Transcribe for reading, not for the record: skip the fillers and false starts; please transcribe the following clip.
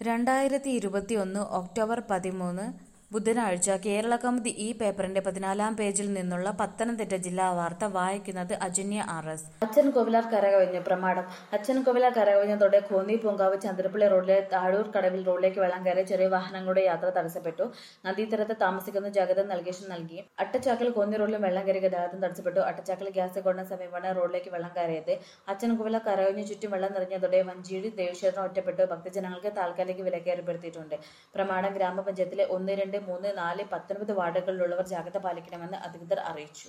2021 October 13 ബുധനാഴ്ച കേരളകൗമുദി ഈ പേപ്പറിന്റെ 14-ാം പേജിൽ നിന്നുള്ള പത്തനംതിട്ട ജില്ലാ വാർത്ത വായിക്കുന്നത് അജന്യ RS. അച്ചൻകോവിലാർ കരകവിഞ്ഞു. പ്രമാടം. അച്ചൻകോവിലാർ കരകവിഞ്ഞതോടെ കോന്നി പൂങ്കാവ് ചന്ദ്രപ്പള്ളി റോഡിലെ താഴൂർ കടവിൽ റോഡിലേക്ക് വെള്ളം കയറി ചെറിയ വാഹനങ്ങളുടെ യാത്ര തടസ്സപ്പെട്ടു. നദീതീരത്ത് താമസിക്കുന്ന ജാഗ്രത നൽകി. അട്ടച്ചാക്കൽ കോന്നി റോഡിലും വെള്ളം കയറി ഗതാഗതം തടസ്സപ്പെട്ടു. അട്ടച്ചാക്കൽ ഗ്യാസ് ഗോഡൌണിന് സമീപമാണ് റോഡിലേക്ക് വെള്ളം കയറിയത്. അച്ചൻകോവിലാർ കരകവിഞ്ഞു ചുറ്റും വെള്ളം നിറഞ്ഞതോടെ വഞ്ചിയൂരി ദേവീക്ഷേത്രം ഒറ്റപ്പെട്ടു. ഭക്തജനങ്ങൾക്ക് താൽക്കാലിക വിലക്ക് ഏർപ്പെടുത്തിയിട്ടുണ്ട്. പ്രമാടം ഗ്രാമപഞ്ചായത്തിലെ 1, 2, 3, 4, 19 വാർഡുകളിലുള്ളവർ ജാഗ്രത പാലിക്കണമെന്ന് അധികൃതർ അറിയിച്ചു.